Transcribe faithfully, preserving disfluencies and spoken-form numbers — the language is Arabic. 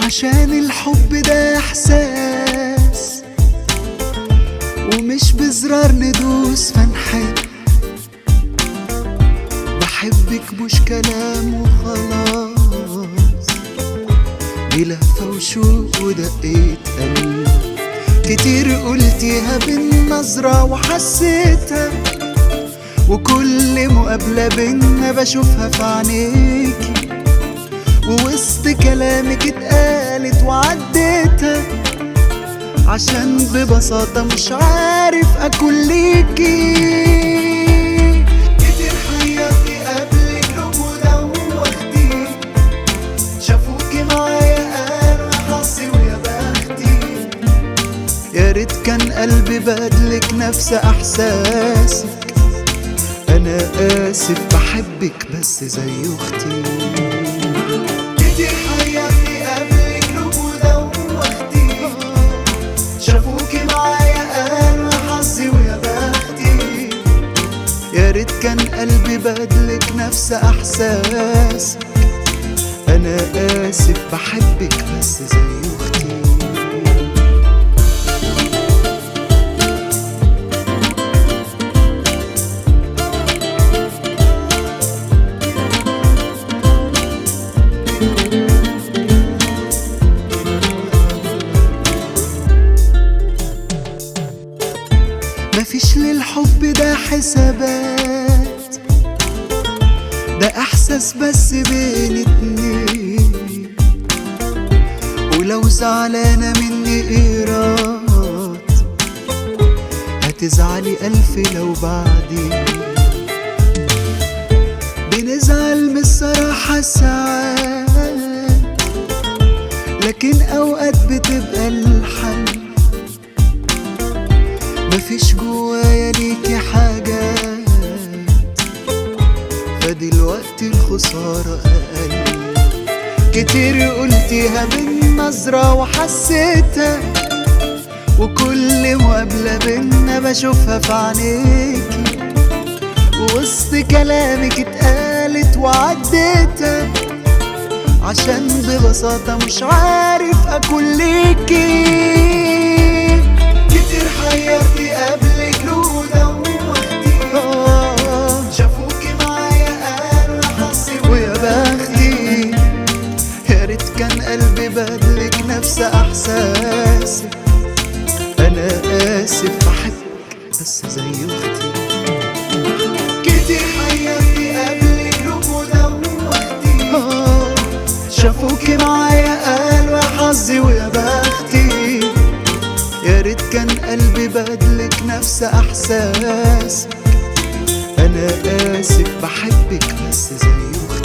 عشان الحب ده احساس، ومش بزرار ندوس فنحب. بحبك مش كلام وخلاص، دي لهفة وشوق ودقيت قلب. كتير قلتيها بالنظرة وحسيتها، وكل مقابلة بينا بشوفها في عينيكي، ووسط كلامك اتقالت وعديتها، عشان ببساطة مش عارف أكون ليكي. كتير حيرتي قبلك لوم ودوختي، شافوكي معايا قالوا يا حظي ويا بختي. يا ريت كان قلبي بدلك نفس إحساسك. أنا آسف بحبك بس زي أختي. كتير حيرتي قبلك لوم ودوختي، شافوكي معايا قالوا يا حظي ويا بختي. يا ريت كان قلبي بدلك نفس إحساسك. أنا آسف بحبك بس زي أختي. مفيش للحب ده حسابات، ده احساس بس بين اتنين. ولو زعلانة مني ايراد، هتزعلي الف لو بعدين. بنزعل من الصراحة ساعات، لكن اوقات بتبقى الحل. مفيش جوايا ليكي حاجات، فدلوقتي الخسارة أقل. كتير قلتيها بالنظرة وحسيتها، وكل مقابلة بينا بشوفها في عينيكي، ووسط كلامك اتقالت وعديتها، عشان ببساطة مش عارف أكون ليكي. كتير حيرتي قبلك لوم ودوختي، شافوكي معايا قالوا يا حظي ويا بختي. يا ريت كان قلبي بدلك نفس احساسك. انا اسف بحبك بس زي اختي. كتير حيرتي قبلك لوم ودوختي، شافوكي معايا قالوا يا حظي ويا بختي. يا ريت كان قلبي بدلك نفس احساسك. انا اسف بحبك بس زي اختي.